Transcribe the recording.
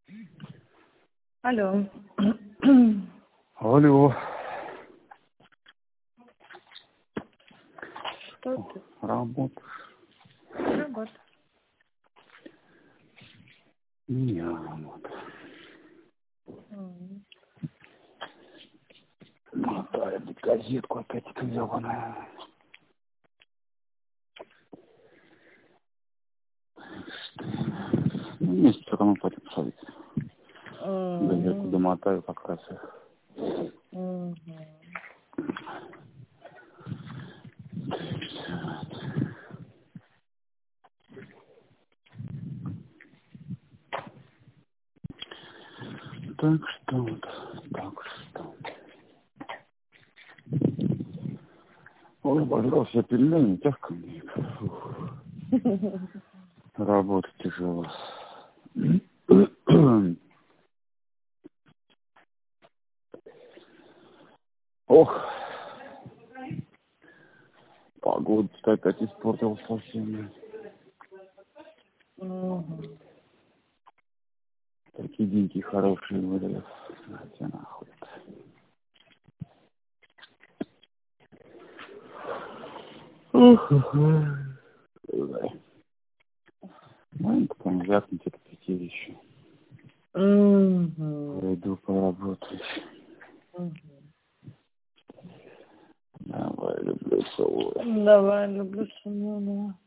Алло. Алло. Что ты? Работаешь? Работа. Не работа. Мотаю газетку опять ебаная. Месяц все равно пойдем посадить. Газетку домотаю как раз их. Так что. Ой, обожрался я пельмени, тяжко мне. Работа тяжело. Ох, погода-то опять испортилась совсем. Такие деньги хорошие выдали. Знаете, нахуй. Ух. Маленько там вякнуть это пяти еще. Пойду поработать. Давай, люблю целую. Давай, люблю, да.